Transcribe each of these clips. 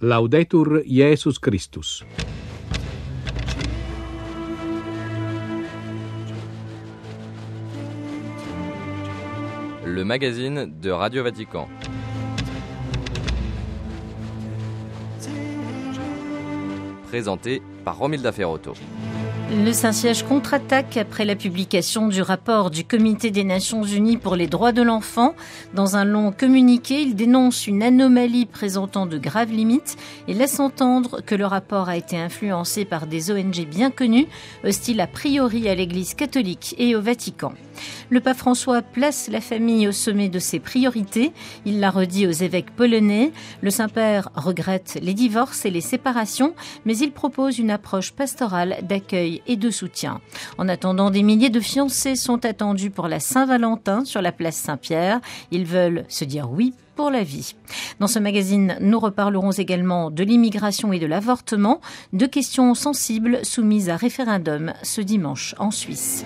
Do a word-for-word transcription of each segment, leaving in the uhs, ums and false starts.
Laudetur Jesus Christus. Le magazine de Radio Vatican. Présenté par Romilda Ferrotto. Le Saint-Siège contre-attaque après la publication du rapport du Comité des Nations Unies pour les droits de l'enfant. Dans un long communiqué, il dénonce une anomalie présentant de graves limites et laisse entendre que le rapport a été influencé par des O N G bien connues, hostiles a priori à l'Église catholique et au Vatican. Le pape François place la famille au sommet de ses priorités. Il l'a redit aux évêques polonais. Le Saint-Père regrette les divorces et les séparations, mais il propose une approche pastorale d'accueil et de soutien. En attendant, des milliers de fiancés sont attendus pour la Saint-Valentin sur la place Saint-Pierre. Ils veulent se dire oui pour la vie. Dans ce magazine, nous reparlerons également de l'immigration et de l'avortement, deux questions sensibles soumises à référendum ce dimanche en Suisse.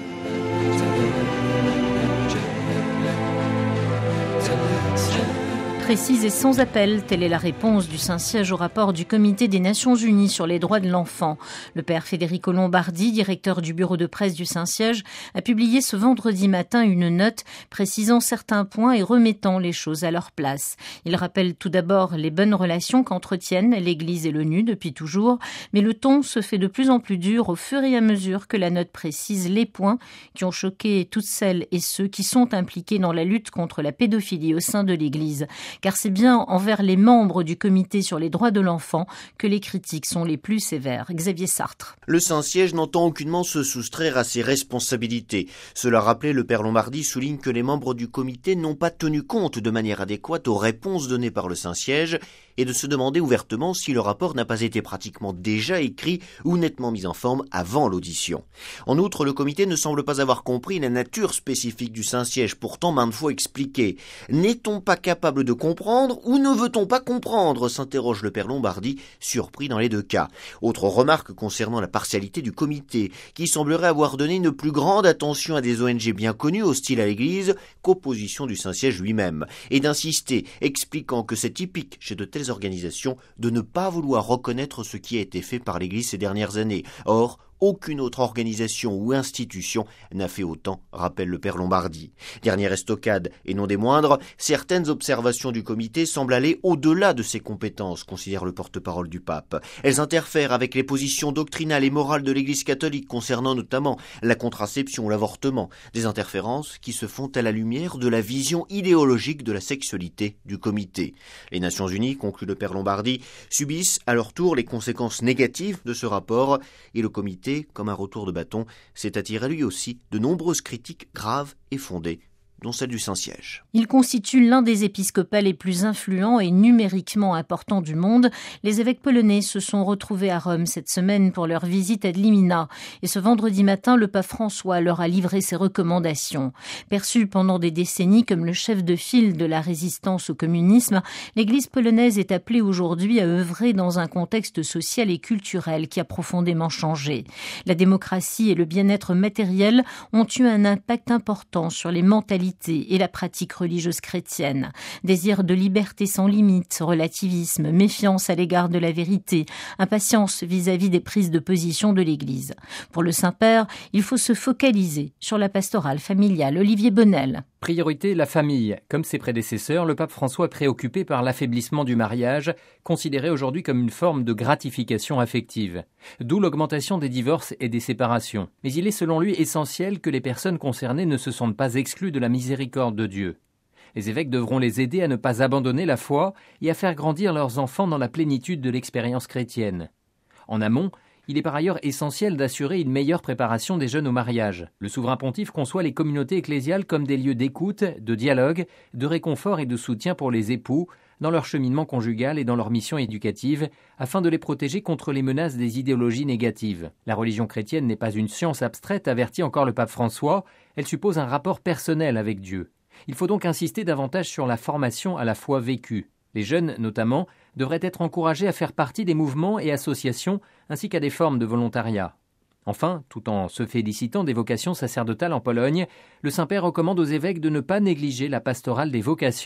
Précise et sans appel, telle est la réponse du Saint-Siège au rapport du Comité des Nations Unies sur les droits de l'enfant. Le père Federico Lombardi, directeur du bureau de presse du Saint-Siège, a publié ce vendredi matin une note précisant certains points et remettant les choses à leur place. Il rappelle tout d'abord les bonnes relations qu'entretiennent l'Église et l'ONU depuis toujours, mais le ton se fait de plus en plus dur au fur et à mesure que la note précise les points qui ont choqué toutes celles et ceux qui sont impliqués dans la lutte contre la pédophilie au sein de l'Église. Car c'est bien envers les membres du comité sur les droits de l'enfant que les critiques sont les plus sévères. Xavier Sartre. Le Saint-Siège n'entend aucunement se soustraire à ses responsabilités. Cela rappelé, le père Lombardi souligne que les membres du comité n'ont pas tenu compte de manière adéquate aux réponses données par le Saint-Siège et de se demander ouvertement si le rapport n'a pas été pratiquement déjà écrit ou nettement mis en forme avant l'audition. En outre, le comité ne semble pas avoir compris la nature spécifique du Saint-Siège, pourtant maintes fois expliquée. N'est-on pas capable de comprendre ou ne veut-on pas comprendre, s'interroge le père Lombardi, surpris dans les deux cas. Autre remarque concernant la partialité du comité, qui semblerait avoir donné une plus grande attention à des O N G bien connues, hostiles à l'Église, qu'aux positions du Saint-Siège lui-même, et d'insister, expliquant que c'est typique chez de telles organisations de ne pas vouloir reconnaître ce qui a été fait par l'Église ces dernières années. Or, aucune autre organisation ou institution n'a fait autant, rappelle le père Lombardi. Dernière estocade, et non des moindres, certaines observations du comité semblent aller au-delà de ses compétences, considère le porte-parole du pape. Elles interfèrent avec les positions doctrinales et morales de l'Église catholique concernant notamment la contraception ou l'avortement, des interférences qui se font à la lumière de la vision idéologique de la sexualité du comité. Les Nations Unies, conclut le père Lombardi, subissent à leur tour les conséquences négatives de ce rapport et le comité, comme un retour de bâton, s'est attiré lui aussi de nombreuses critiques graves et fondées, dont celle du Saint-Siège. Il constitue l'un des épiscopats les plus influents et numériquement importants du monde. Les évêques polonais se sont retrouvés à Rome cette semaine pour leur visite ad limina. Et ce vendredi matin, le pape François leur a livré ses recommandations. Perçu pendant des décennies comme le chef de file de la résistance au communisme, l'Église polonaise est appelée aujourd'hui à œuvrer dans un contexte social et culturel qui a profondément changé. La démocratie et le bien-être matériel ont eu un impact important sur les mentalités et la pratique religieuse chrétienne. Désir de liberté sans limite, relativisme, méfiance à l'égard de la vérité, impatience vis-à-vis des prises de position de l'Église. Pour le Saint-Père, il faut se focaliser sur la pastorale familiale. Olivier Bonnel. Priorité, la famille. Comme ses prédécesseurs, le pape François est préoccupé par l'affaiblissement du mariage, considéré aujourd'hui comme une forme de gratification affective. D'où l'augmentation des divorces et des séparations. Mais il est selon lui essentiel que les personnes concernées ne se sentent pas exclues de la miséricorde de Dieu. Les évêques devront les aider à ne pas abandonner la foi et à faire grandir leurs enfants dans la plénitude de l'expérience chrétienne. En amont, il est par ailleurs essentiel d'assurer une meilleure préparation des jeunes au mariage. Le souverain pontife conçoit les communautés ecclésiales comme des lieux d'écoute, de dialogue, de réconfort et de soutien pour les époux, dans leur cheminement conjugal et dans leur mission éducative, afin de les protéger contre les menaces des idéologies négatives. La religion chrétienne n'est pas une science abstraite, avertit encore le pape François, elle suppose un rapport personnel avec Dieu. Il faut donc insister davantage sur la formation à la foi vécue. Les jeunes, notamment, devraient être encouragés à faire partie des mouvements et associations ainsi qu'à des formes de volontariat. Enfin, tout en se félicitant des vocations sacerdotales en Pologne, le Saint-Père recommande aux évêques de ne pas négliger la pastorale des vocations,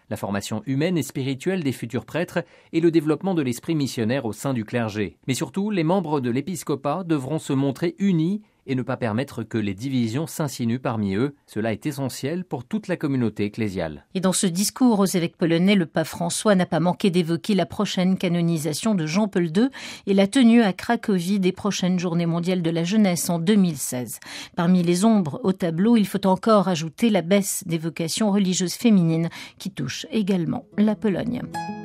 la formation humaine et spirituelle des futurs prêtres et le développement de l'esprit missionnaire au sein du clergé. Mais surtout, les membres de l'épiscopat devront se montrer unis et ne pas permettre que les divisions s'insinuent parmi eux. Cela est essentiel pour toute la communauté ecclésiale. Et dans ce discours aux évêques polonais, le pape François n'a pas manqué d'évoquer la prochaine canonisation de Jean-Paul deux et la tenue à Cracovie des prochaines Journées mondiales de la jeunesse en deux mille seize. Parmi les ombres au tableau, il faut encore ajouter la baisse des vocations religieuses féminines qui touche également la Pologne.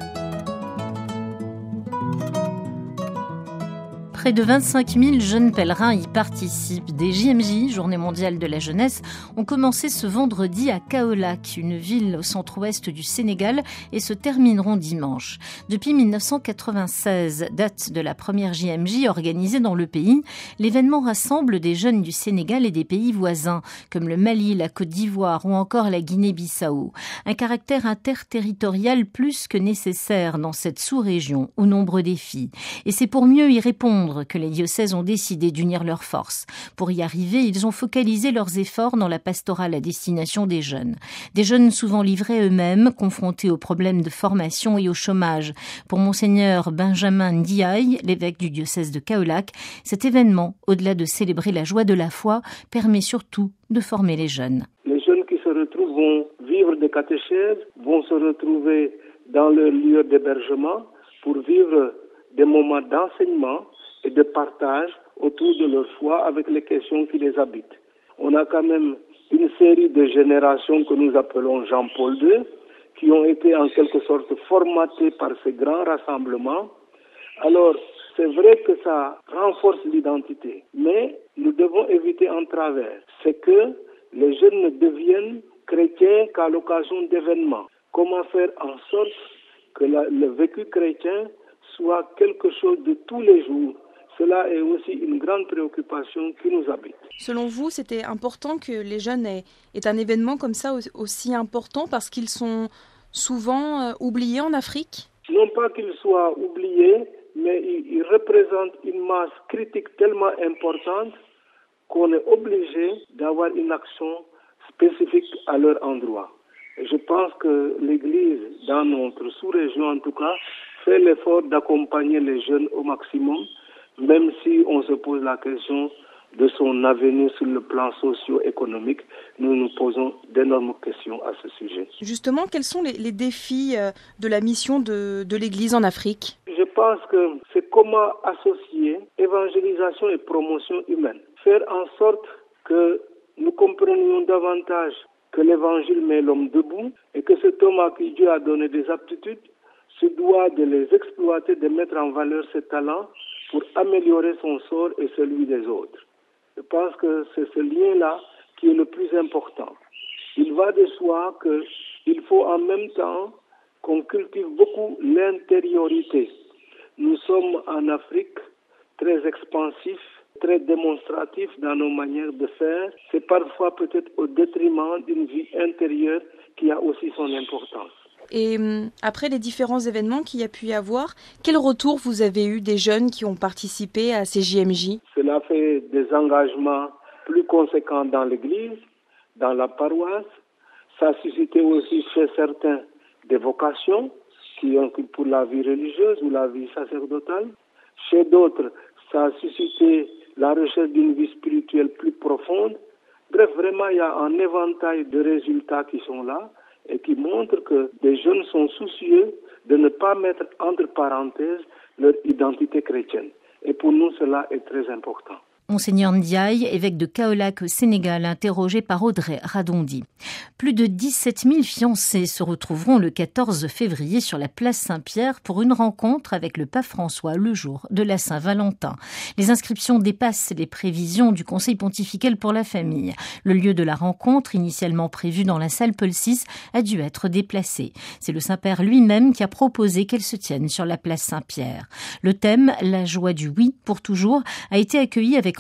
Près de vingt-cinq mille jeunes pèlerins y participent. Des J M J, Journée mondiale de la jeunesse, ont commencé ce vendredi à Kaolack, une ville au centre-ouest du Sénégal, et se termineront dimanche. Depuis mille neuf cent quatre-vingt-seize, date de la première J M J organisée dans le pays, l'événement rassemble des jeunes du Sénégal et des pays voisins, comme le Mali, la Côte d'Ivoire ou encore la Guinée-Bissau. Un caractère interterritorial plus que nécessaire dans cette sous-région aux nombreux défis. Et c'est pour mieux y répondre que les diocèses ont décidé d'unir leurs forces. Pour y arriver, ils ont focalisé leurs efforts dans la pastorale à destination des jeunes. Des jeunes souvent livrés eux-mêmes, confrontés aux problèmes de formation et au chômage. Pour Monseigneur Benjamin Ndiaye, l'évêque du diocèse de Kaolack, cet événement, au-delà de célébrer la joie de la foi, permet surtout de former les jeunes. Les jeunes qui se retrouvent vont vivre des catéchèses, vont se retrouver dans leur lieu d'hébergement pour vivre des moments d'enseignement et de partage autour de leur foi avec les questions qui les habitent. On a quand même une série de générations que nous appelons Jean-Paul deux, qui ont été en quelque sorte formatées par ces grands rassemblements. Alors, c'est vrai que ça renforce l'identité, mais nous devons éviter un travers. C'est que les jeunes ne deviennent chrétiens qu'à l'occasion d'événements. Comment faire en sorte que la, le vécu chrétien soit quelque chose de tous les jours. Cela est aussi une grande préoccupation qui nous habite. Selon vous, c'était important que les jeunes aient, aient un événement comme ça aussi important parce qu'ils sont souvent euh, oubliés en Afrique ? Non pas qu'ils soient oubliés, mais ils, ils représentent une masse critique tellement importante qu'on est obligé d'avoir une action spécifique à leur endroit. Et je pense que l'Église, dans notre sous-région en tout cas, fait l'effort d'accompagner les jeunes au maximum, même si on se pose la question de son avenir sur le plan socio-économique. Nous nous posons d'énormes questions à ce sujet. Justement, quels sont les, les défis de la mission de, de l'Église en Afrique ? Je pense que c'est comment associer évangélisation et promotion humaine. Faire en sorte que nous comprenions davantage que l'Évangile met l'homme debout et que cet homme à qui Dieu a donné des aptitudes se doit de les exploiter, de mettre en valeur ses talents pour améliorer son sort et celui des autres. Je pense que c'est ce lien-là qui est le plus important. Il va de soi qu'il faut en même temps qu'on cultive beaucoup l'intériorité. Nous sommes en Afrique très expansifs, très démonstratifs dans nos manières de faire. C'est parfois peut-être au détriment d'une vie intérieure qui a aussi son importance. Et après les différents événements qu'il y a pu y avoir, quel retour vous avez eu des jeunes qui ont participé à ces J M J ? Cela fait des engagements plus conséquents dans l'Église, dans la paroisse. Ça a suscité aussi chez certains des vocations qui ont pour la vie religieuse ou la vie sacerdotale. Chez d'autres, ça a suscité la recherche d'une vie spirituelle plus profonde. Bref, vraiment, il y a un éventail de résultats qui sont là et qui montrent que les jeunes sont soucieux de ne pas mettre entre parenthèses leur identité chrétienne. Et pour nous, cela est très important. Monseigneur Ndiaye, évêque de Kaolack au Sénégal, interrogé par Audrey Radondi. Plus de dix-sept mille fiancés se retrouveront le quatorze février sur la place Saint-Pierre pour une rencontre avec le pape François le jour de la Saint-Valentin. Les inscriptions dépassent les prévisions du Conseil pontifical pour la famille. Le lieu de la rencontre, initialement prévu dans la salle Paul six, a dû être déplacé. C'est le Saint-Père lui-même qui a proposé qu'elle se tienne sur la place Saint-Pierre. Le thème, la joie du oui pour toujours, a été accueilli avec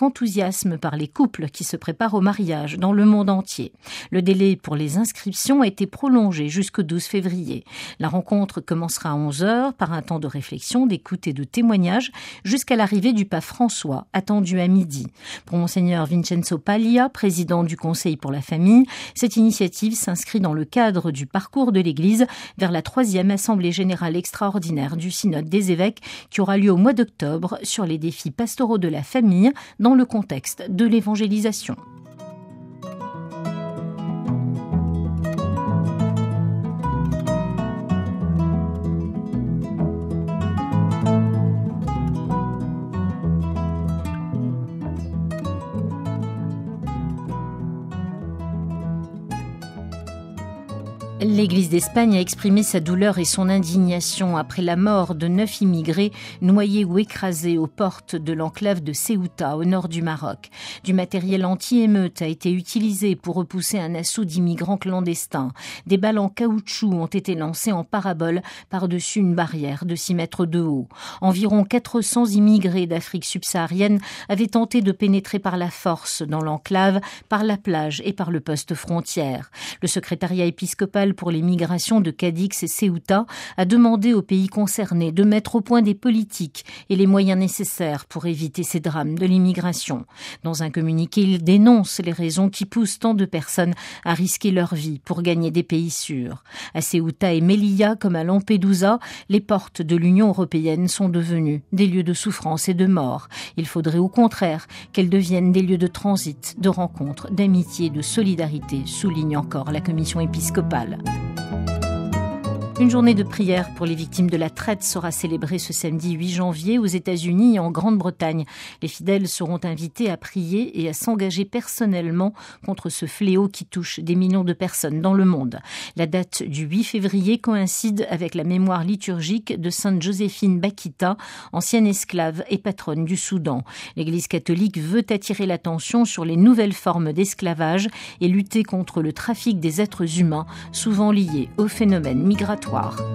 avec enthousiasme par les couples qui se préparent au mariage dans le monde entier. Le délai pour les inscriptions a été prolongé jusqu'au douze février. La rencontre commencera à onze heures par un temps de réflexion, d'écoute et de témoignage jusqu'à l'arrivée du pape François, attendu à midi. Pour Monseigneur Vincenzo Paglia, président du Conseil pour la famille, cette initiative s'inscrit dans le cadre du parcours de l'Église vers la troisième Assemblée générale extraordinaire du Synode des évêques qui aura lieu au mois d'octobre sur les défis pastoraux de la famille dans le contexte de l'évangélisation. L'Église d'Espagne a exprimé sa douleur et son indignation après la mort de neuf immigrés noyés ou écrasés aux portes de l'enclave de Ceuta, au nord du Maroc. Du matériel anti-émeute a été utilisé pour repousser un assaut d'immigrants clandestins. Des balles en caoutchouc ont été lancées en parabole par-dessus une barrière de six mètres de haut. Environ quatre cents immigrés d'Afrique subsaharienne avaient tenté de pénétrer par la force dans l'enclave, par la plage et par le poste frontière. Le secrétariat épiscopal pour les migrations de Cadix et Ceuta a demandé aux pays concernés de mettre au point des politiques et les moyens nécessaires pour éviter ces drames de l'immigration. Dans un communiqué, il dénonce les raisons qui poussent tant de personnes à risquer leur vie pour gagner des pays sûrs. À Ceuta et Melilla, comme à Lampedusa, les portes de l'Union européenne sont devenues des lieux de souffrance et de mort. Il faudrait au contraire qu'elles deviennent des lieux de transit, de rencontres, d'amitié et de solidarité, souligne encore la commission épiscopale. Une journée de prière pour les victimes de la traite sera célébrée ce samedi huit janvier aux États-Unis et en Grande-Bretagne. Les fidèles seront invités à prier et à s'engager personnellement contre ce fléau qui touche des millions de personnes dans le monde. La date du huit février coïncide avec la mémoire liturgique de Sainte Joséphine Bakita, ancienne esclave et patronne du Soudan. L'Église catholique veut attirer l'attention sur les nouvelles formes d'esclavage et lutter contre le trafic des êtres humains, souvent liés au phénomène migratoire.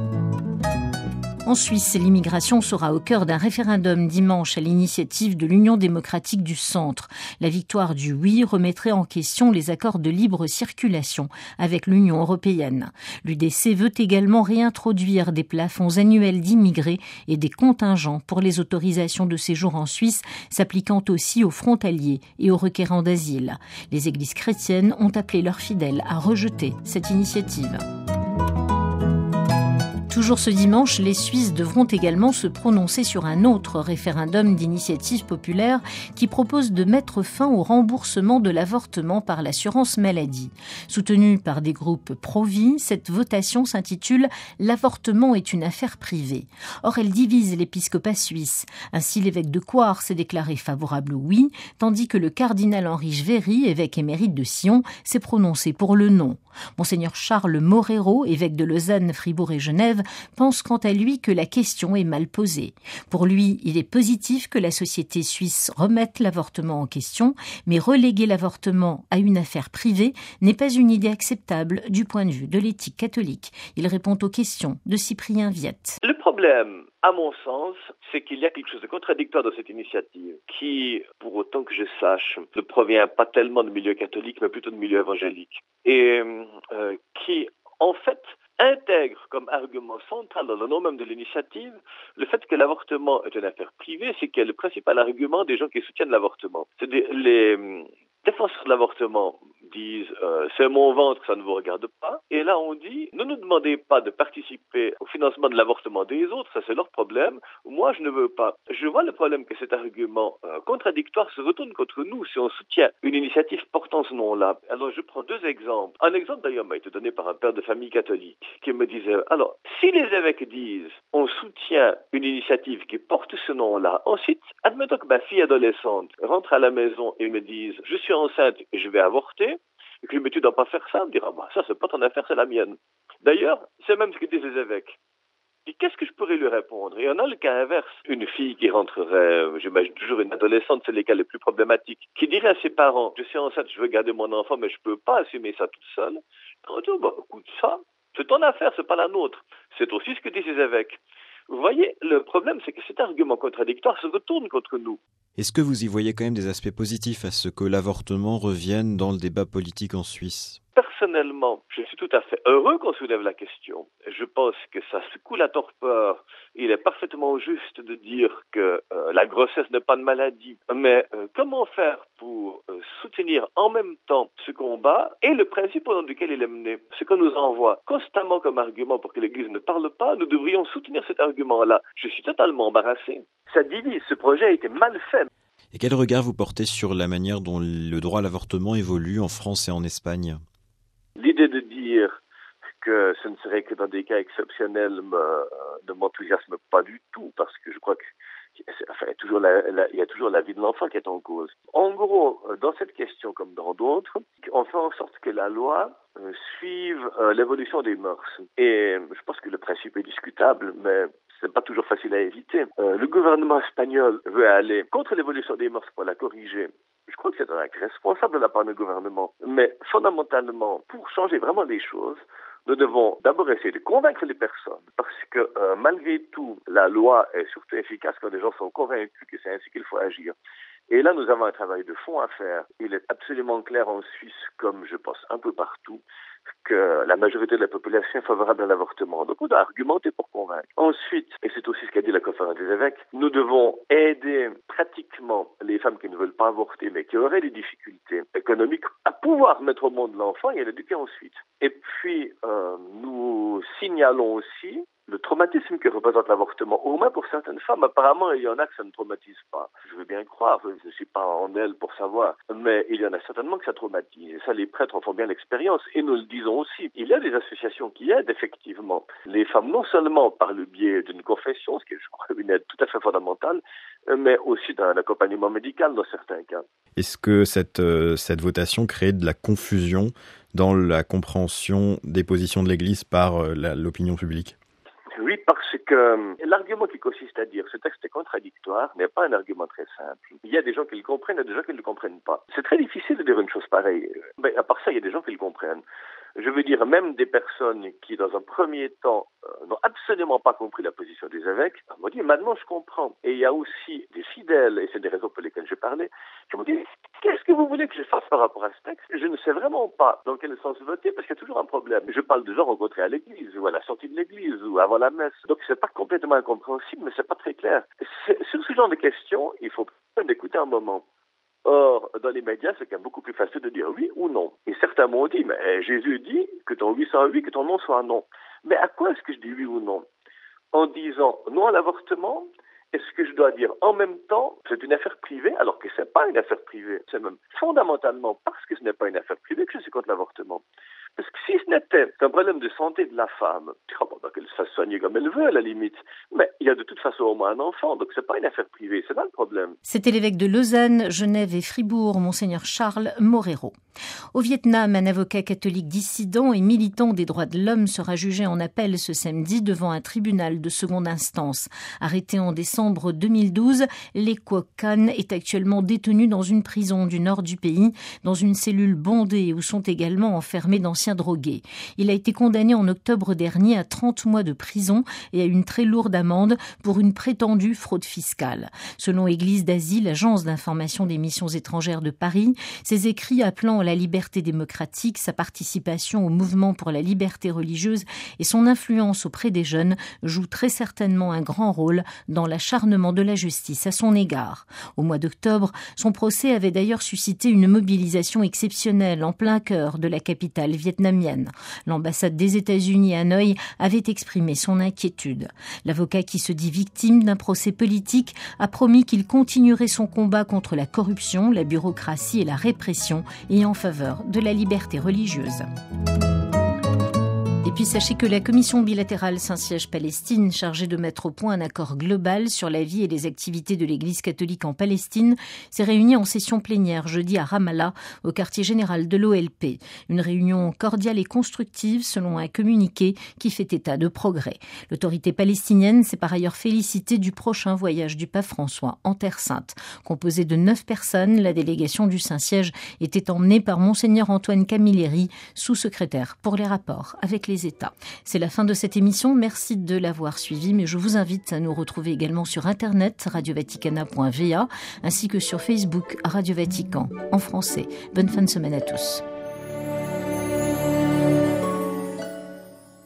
En Suisse, l'immigration sera au cœur d'un référendum dimanche à l'initiative de l'Union démocratique du Centre. La victoire du oui remettrait en question les accords de libre circulation avec l'Union européenne. L'U D C veut également réintroduire des plafonds annuels d'immigrés et des contingents pour les autorisations de séjour en Suisse, s'appliquant aussi aux frontaliers et aux requérants d'asile. Les églises chrétiennes ont appelé leurs fidèles à rejeter cette initiative. Toujours ce dimanche, les Suisses devront également se prononcer sur un autre référendum d'initiative populaire qui propose de mettre fin au remboursement de l'avortement par l'assurance maladie. Soutenue par des groupes pro-vie, cette votation s'intitule « L'avortement est une affaire privée ». Or, elle divise l'épiscopat suisse. Ainsi, l'évêque de Coire s'est déclaré favorable au oui, tandis que le cardinal Henri Jvéry, évêque émérite de Sion, s'est prononcé pour le non. Monseigneur Charles Morero, évêque de Lausanne, Fribourg et Genève, pense quant à lui que la question est mal posée. Pour lui, il est positif que la société suisse remette l'avortement en question, mais reléguer l'avortement à une affaire privée n'est pas une idée acceptable du point de vue de l'éthique catholique. Il répond aux questions de Cyprien Viette. Le problème, à mon sens, c'est qu'il y a quelque chose de contradictoire dans cette initiative qui, pour autant que je sache, ne provient pas tellement du milieu catholique, mais plutôt du milieu évangélique. Et euh, qui, en fait, intègre comme argument central dans le nom même de l'initiative le fait que l'avortement est une affaire privée, c'est qu'il est le principal argument des gens qui soutiennent l'avortement. C'est des, les défenseurs de l'avortement disent euh, c'est mon ventre, ça ne vous regarde pas. Et là on dit ne nous demandez pas de participer au financement de l'avortement des autres, ça c'est leur problème. Moi je ne veux pas. Je vois le problème que cet argument euh, contradictoire se retourne contre nous si on soutient une initiative portant ce nom-là. Alors je prends deux exemples. Un exemple d'ailleurs m'a été donné par un père de famille catholique qui me disait alors si les évêques disent on soutient une initiative qui porte ce nom-là, ensuite admettons que ma fille adolescente rentre à la maison et me dise je suis enceinte et je vais avorter, et que je me dis tu ne dois pas faire ça, me dira bah, ça c'est pas ton affaire, c'est la mienne. D'ailleurs, c'est même ce que disent les évêques. Et qu'est-ce que je pourrais lui répondre? Et on a le cas inverse. Une fille qui rentrerait, j'imagine toujours une adolescente, c'est les cas les plus problématiques, qui dirait à ses parents je suis enceinte, je veux garder mon enfant, mais je peux pas assumer ça toute seule. On dit bah, écoute, ça, c'est ton affaire, c'est pas la nôtre. C'est aussi ce que disent les évêques. Vous voyez, le problème, c'est que cet argument contradictoire se retourne contre nous. Est-ce que vous y voyez quand même des aspects positifs à ce que l'avortement revienne dans le débat politique en Suisse ? Personnellement, je suis tout à fait heureux qu'on soulève la question. Je pense que ça secoue la torpeur. Il est parfaitement juste de dire que euh, la grossesse n'est pas une maladie. Mais euh, comment faire pour euh, soutenir en même temps ce combat et le principe au nom duquel il est mené? Ce qu'on nous envoie constamment comme argument pour que l'Église ne parle pas, nous devrions soutenir cet argument-là. Je suis totalement embarrassé. Ça divise. Ce projet a été mal fait. Et quel regard vous portez sur la manière dont le droit à l'avortement évolue en France et en Espagne ? L'idée de dire que ce ne serait que dans des cas exceptionnels me, ne m'enthousiasme pas du tout, parce que je crois qu'il enfin, y a toujours la, la, il y a toujours la vie de l'enfant qui est en cause. En gros, dans cette question comme dans d'autres, on fait en sorte que la loi euh, suive euh, l'évolution des mœurs. Et je pense que le principe est discutable, mais c'est pas toujours facile à éviter. Euh, le gouvernement espagnol veut aller contre l'évolution des mœurs pour la corriger. Je crois que c'est un acte responsable de la part du gouvernement. Mais fondamentalement, pour changer vraiment les choses, nous devons d'abord essayer de convaincre les personnes. Parce que euh, malgré tout, la loi est surtout efficace quand les gens sont convaincus que c'est ainsi qu'il faut agir. Et là, nous avons un travail de fond à faire. Il est absolument clair en Suisse, comme je pense un peu partout, que la majorité de la population est favorable à l'avortement. Donc on doit argumenter pour convaincre. Ensuite, et c'est aussi ce qu'a dit la conférence des évêques, nous devons aider pratiquement les femmes qui ne veulent pas avorter, mais qui auraient des difficultés économiques, à pouvoir mettre au monde l'enfant et à l'éduquer ensuite. Et puis, euh, nous signalons aussi le traumatisme que représente l'avortement, au moins pour certaines femmes. Apparemment, il y en a que ça ne traumatise pas. Je veux bien croire, je ne suis pas en elles pour savoir, mais il y en a certainement que ça traumatise. Et ça, les prêtres en font bien l'expérience. Et nous le disons aussi. Il y a des associations qui aident effectivement les femmes, non seulement par le biais d'une confession, ce qui est, je crois, une aide tout à fait fondamentale, mais aussi d'un accompagnement médical dans certains cas. Est-ce que cette, euh, cette votation crée de la confusion dans la compréhension des positions de l'Église par euh, la, l'opinion publique ? Oui, parce que l'argument qui consiste à dire ce texte est contradictoire n'est pas un argument très simple. Il y a des gens qui le comprennent et des gens qui ne le comprennent pas. C'est très difficile de dire une chose pareille. Mais à part ça, il y a des gens qui le comprennent. Je veux dire, même des personnes qui, dans un premier temps, euh, n'ont absolument pas compris la position des évêques, m'ont dit, maintenant je comprends. Et il y a aussi des fidèles, et c'est des raisons pour lesquelles je parlais, qui m'ont dit, qu'est-ce que vous voulez que je fasse par rapport à ce texte? Je ne sais vraiment pas dans quel sens voter, parce qu'il y a toujours un problème. Je parle de gens rencontrés à l'église, ou à la sortie de l'église, ou avant la messe. Donc c'est pas complètement incompréhensible, mais c'est pas très clair. C'est, sur ce genre de questions, il faut écouter un moment. Or, dans les médias, c'est quand même beaucoup plus facile de dire oui ou non. Et certains m'ont dit, mais Jésus dit que ton oui soit oui, que ton non soit non. Mais à quoi est-ce que je dis oui ou non? En disant non à l'avortement, est-ce que je dois dire en même temps c'est une affaire privée alors que c'est pas une affaire privée? C'est même fondamentalement parce que ce n'est pas une affaire privée que je suis contre l'avortement. Parce que si ce n'était qu'un problème de santé de la femme, oh bon, donc elle se fasse soigner comme elle veut à la limite, mais il y a de toute façon au moins un enfant, donc c'est pas une affaire privée, c'est là le problème. C'était l'évêque de Lausanne, Genève et Fribourg, Monseigneur Charles Moreiro. Au Vietnam, un avocat catholique dissident et militant des droits de l'homme sera jugé en appel ce samedi devant un tribunal de seconde instance. Arrêté en décembre deux mille douze, Lee Kwok Khan est actuellement détenu dans une prison du nord du pays, dans une cellule bondée où sont également enfermés d'anciens drogués. Il a été condamné en octobre dernier à trente mois de prison et à une très lourde amende pour une prétendue fraude fiscale. Selon Église d'Asile, agence d'information des missions étrangères de Paris, ses écrits appelant à la liberté démocratique, sa participation au mouvement pour la liberté religieuse et son influence auprès des jeunes jouent très certainement un grand rôle dans l'acharnement de la justice à son égard. Au mois d'octobre, son procès avait d'ailleurs suscité une mobilisation exceptionnelle en plein cœur de la capitale vietnamienne. L'ambassade des États-Unis à Hanoï avait exprimé son inquiétude. L'avocat qui se dit victime d'un procès politique a promis qu'il continuerait son combat contre la corruption, la bureaucratie et la répression et en faveur de la liberté religieuse. Et puis sachez que la commission bilatérale Saint-Siège-Palestine, chargée de mettre au point un accord global sur la vie et les activités de l'Église catholique en Palestine, s'est réunie en session plénière jeudi à Ramallah, au quartier général de l'O L P. Une réunion cordiale et constructive selon un communiqué qui fait état de progrès. L'autorité palestinienne s'est par ailleurs félicitée du prochain voyage du pape François en Terre Sainte. Composée de neuf personnes, la délégation du Saint-Siège était emmenée par Monseigneur Antoine Camilleri, sous-secrétaire pour les rapports avec les des États. C'est la fin de cette émission. Merci de l'avoir suivie, mais je vous invite à nous retrouver également sur Internet, radio vaticana point v a, ainsi que sur Facebook, Radio Vatican, en français. Bonne fin de semaine à tous.